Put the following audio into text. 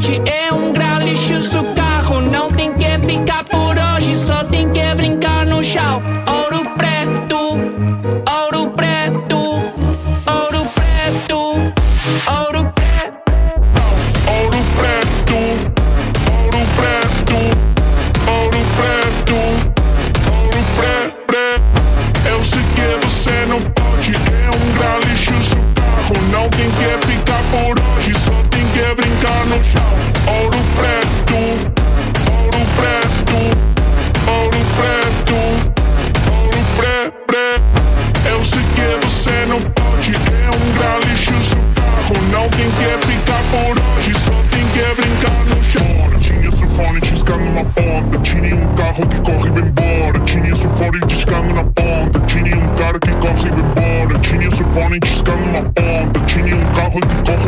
pode. É um grau lixo o carro, não tem que ficar por hoje, só tem que brincar no chão. Ouro preto, ouro preto, ouro preto, ouro preto, Ouro preto, ouro preto, ouro preto, ouro preto. Eu sei que você não pode, é um grau lixo o carro, não tem que ficar por hoje, só tem que brincar no chão. Ouro preto, ouro preto, ouro preto, ouro preto. Eu sei que você não pode, é um grau lixo o carro, não tem que ficar por hoje, só tem que brincar no chão. Tinha sulfone discando na ponta, tinha um carro que corre e vai embora. Tinha sulfone discando na ponta, tinha um cara que corre e vai embora. Tinha sulfone discando na ponta, tinha um carro que corre